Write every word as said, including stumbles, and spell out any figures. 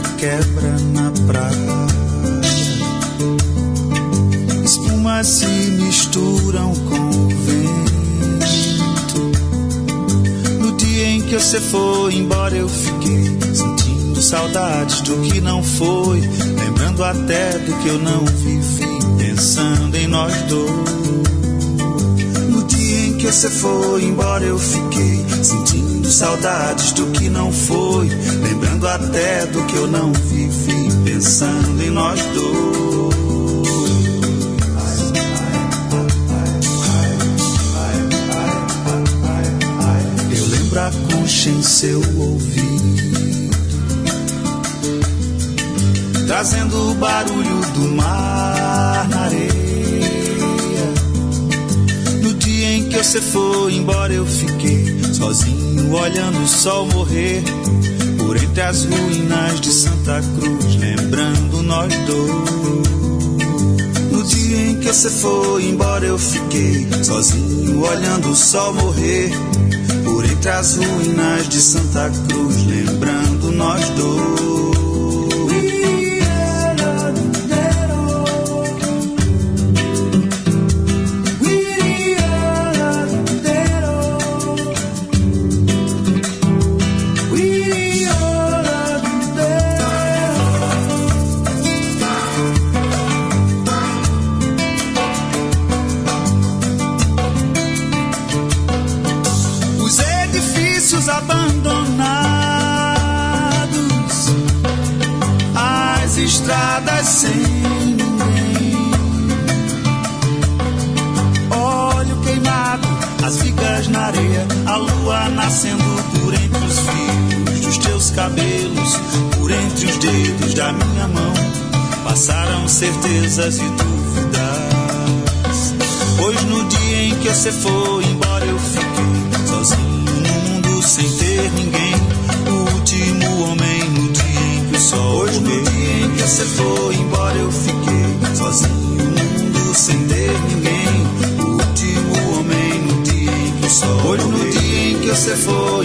quebra na praia. Espumas se misturam com o vento. No dia em que você foi embora eu fiquei sentindo saudades do que não foi, lembrando até do que eu não vivi, pensando em nós dois. No dia em que você foi embora eu fiquei sentindo saudades do que não foi, lembrando até do que eu não vivi, pensando em nós dois. Eu lembro a concha em seu ouvido, trazendo o barulho do mar na areia. No dia em que você foi embora eu fiquei sozinho, olhando o sol morrer por entre as ruínas de Santa Cruz, lembrando nós dois. No dia em que você foi embora eu fiquei sozinho, olhando o sol morrer por entre as ruínas de Santa Cruz, lembrando nós dois. Estradas sem ninguém, óleo queimado, as vigas na areia, a lua nascendo por entre os fios dos teus cabelos, por entre os dedos da minha mão, passaram certezas e dúvidas. Pois no dia em que você foi embora eu fiquei sozinho no mundo sem ter ninguém, o último homem no dia em que o sol Pois no dia em que você foi embora eu fiquei sozinho no mundo sem ter ninguém, o último homem no dia em que o sol Pois no dia em que você foi